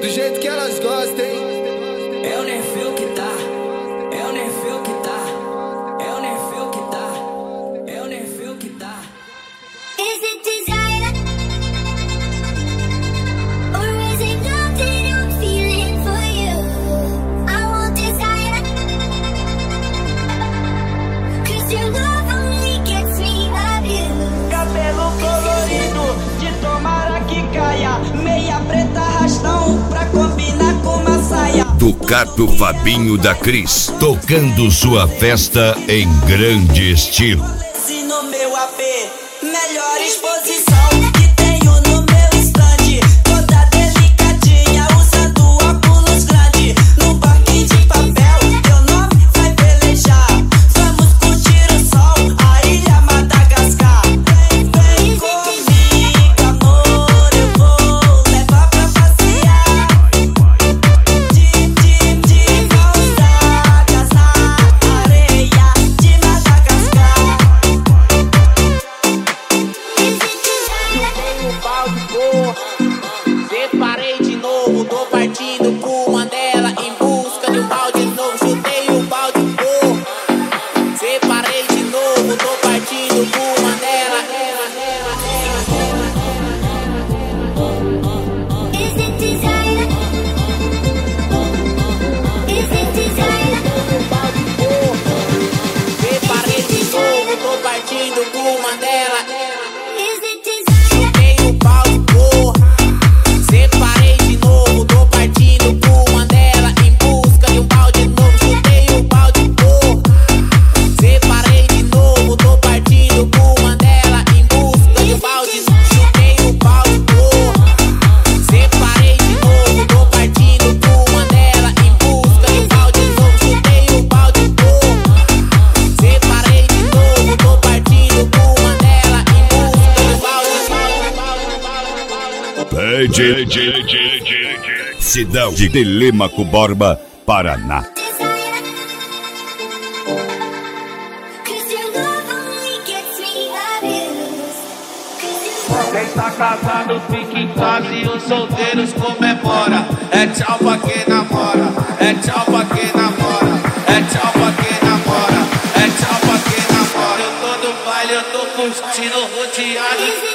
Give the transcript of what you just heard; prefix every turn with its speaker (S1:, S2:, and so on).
S1: do jeito que elas gostam, hein?
S2: É o Nerfeu que tá, é o Nerfeu que tá, é o Nerfeu que tá, é o Nerfeu que tá.
S3: Is it desire? Or is it love that I'm feeling for you? I want desire, 'cause your love only gets me of you.
S4: Cabelo colorido, de tomara que caia. Meia preta rastão, pra combinar com uma saia.
S5: Ducato Fabinho da Cris, tocando sua festa em grande estilo.
S4: No meu AP, melhor exposição que tenho no meu stand. Toda delicadinha, usando óculos grande. No parque de papel, teu nome vai pelejar. Vamos curtir o sol, a ilha Madagascar. Vem comigo, amor, eu vou levar pra passear. De mãos dadas na areia de Madagascar.
S6: Chutei o balde, porra. Separei de novo, tô partindo com Mandela em busca de um balde novo. Chutei o balde, porra. Separei de novo, tô partindo com Mandela.
S3: Is it desire? Is it desire?
S6: Separei de novo, tô partindo com Mandela.
S3: Is it desire?
S6: Chutei o balde, porra. Separei de novo, tô partindo com Mandela em busca de um balde novo. Chutei o balde, porra. Separei de novo, tô partindo com Mandela em busca de um balde novo. Chutei o balde, porra. Separei de novo, tô partindo com Mandela em busca de um balde novo. Chutei o balde, porra. Separei de novo, tô partindo com Mandela em busca de um balde novo.
S5: Cidade de Telêmaco Borba, Paraná.
S3: Cause your love only gets me of you.
S7: Quem tá casado fica em casa e os solteiros comemora. É tchau pra quem namora, é tchau pra quem namora, é tchau pra quem namora, é tchau pra quem namora. Eu tô no baile, eu tô curtindo rodeado.